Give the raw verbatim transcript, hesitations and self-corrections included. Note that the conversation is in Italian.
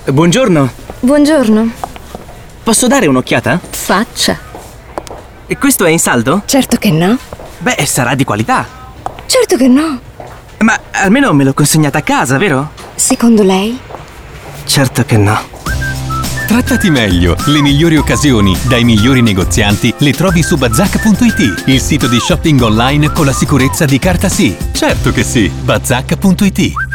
Buongiorno. Buongiorno. Posso dare un'occhiata? Faccia. E questo è in saldo? Certo che no. Beh, sarà di qualità. Certo che no. Ma almeno me l'ho consegnata a casa, vero? Secondo lei? Certo che no. Trattati meglio. Le migliori occasioni dai migliori negozianti le trovi su bazzac punto it, il sito di shopping online con la sicurezza di carta sì. Certo che sì, bazzac punto it.